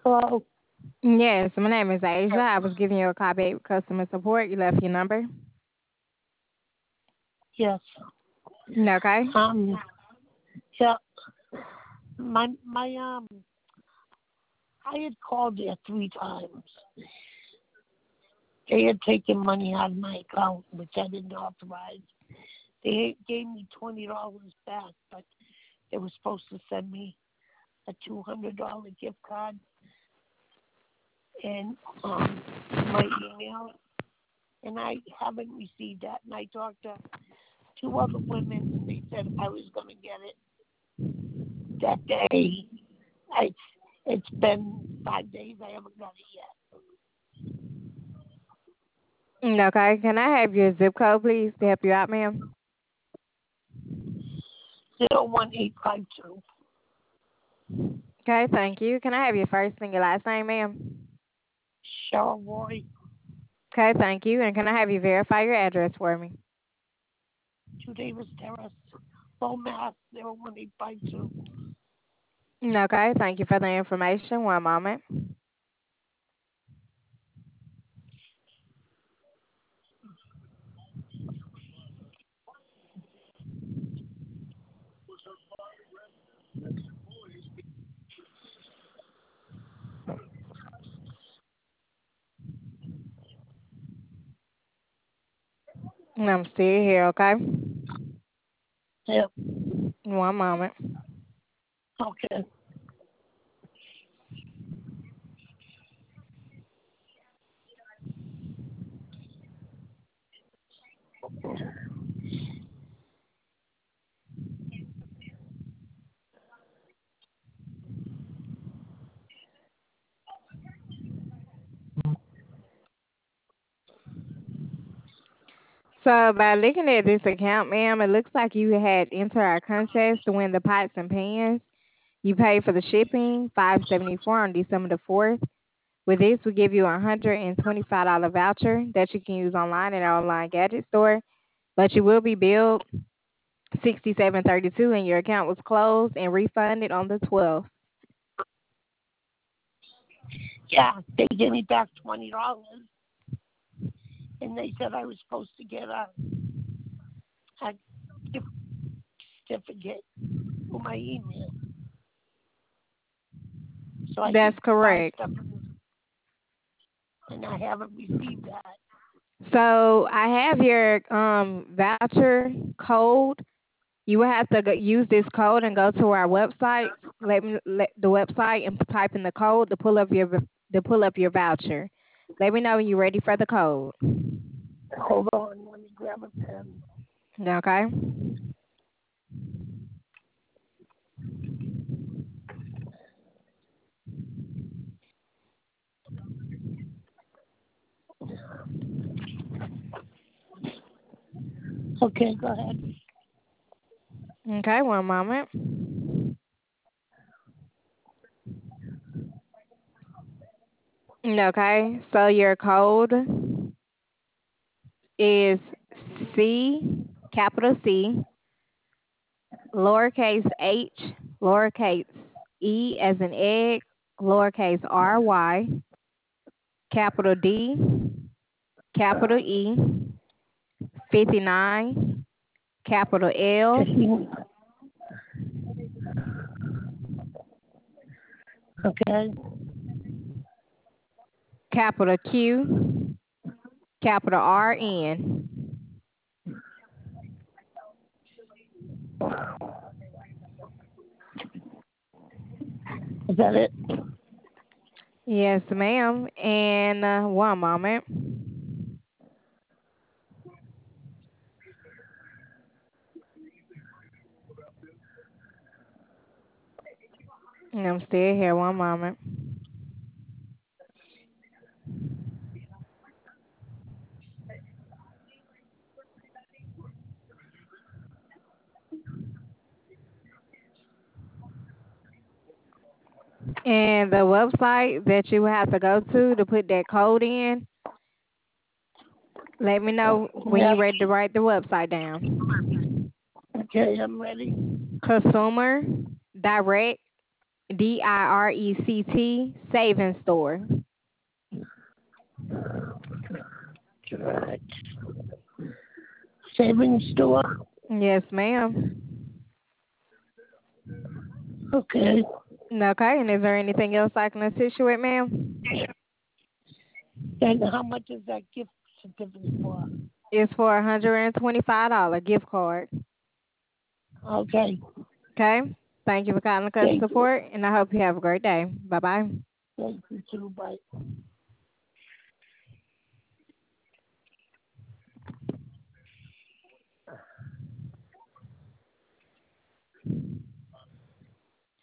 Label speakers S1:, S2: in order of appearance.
S1: Hello?
S2: Yes, my name is Asia. I was giving you a call back with customer support. You left your number.
S1: Yes.
S2: Okay.
S1: Um, yeah, my, I had called there 3 times. They had taken money out of my account, which I didn't authorize. They gave me $20 back, but they were supposed to send me a $200 gift card and to my email, and I haven't received that. And I talked to 2 other women, and they said I was going to get it that day. I, it's been 5 days. I haven't got it yet.
S2: Okay. Can I have your zip code, please, to help you out, ma'am?
S1: 01852.
S2: Okay, thank you. Can I have your first and your last name, ma'am?
S1: Cheryl Roy,
S2: Okay, thank you. And can I have you verify your address for me?
S1: 2 Davis Terrace, Low Mass, 01852.
S2: Okay, thank you for the information. One moment. I'm still here, okay?
S1: Yep.
S2: One moment.
S1: Okay.
S2: So by looking at this account, ma'am, it looks like you had entered our contest to win the pots and pans. You paid for the shipping, $574 on December 4th. With this, we give you a $125 voucher that you can use online at our online gadget store. But you will be billed 67.32, and your account was closed and refunded on the 12th.
S1: Yeah, they gave me back $20, and they said I was supposed to get a gift certificate for my email. So I
S2: That's
S1: did buy
S2: correct.
S1: stuff, and I haven't received that.
S2: So I have your voucher code. You will have to use this code and go to our website. Let the website and type in the code to pull up your voucher. Let me know when you're ready for the code.
S1: Hold on, let me grab a pen.
S2: Okay.
S1: Okay, go ahead.
S2: Okay. One moment. Okay. So your code is C, capital C, lowercase h, lowercase e as in egg, lowercase ry, capital D, capital E, 59, capital L,
S1: 15. Okay.
S2: capital Q, capital RN.
S1: Is that it?
S2: Yes, ma'am. And one moment. I'm still here. One moment. And the website that you have to go to put that code in, let me know when
S1: Yeah.
S2: you're ready to write the website down.
S1: Okay, I'm ready.
S2: Consumer Direct DIRECT Savings Store.
S1: Drat. Savings store.
S2: Yes, ma'am.
S1: Okay.
S2: Okay, and is there anything else I can assist you with, ma'am?
S1: And how much is that gift certificate for?
S2: It's for $125 gift card.
S1: Okay.
S2: Okay? Thank you for calling customer
S1: Thank you.
S2: support, and I hope you have a great day. Bye-bye.
S1: Thank you too. Bye.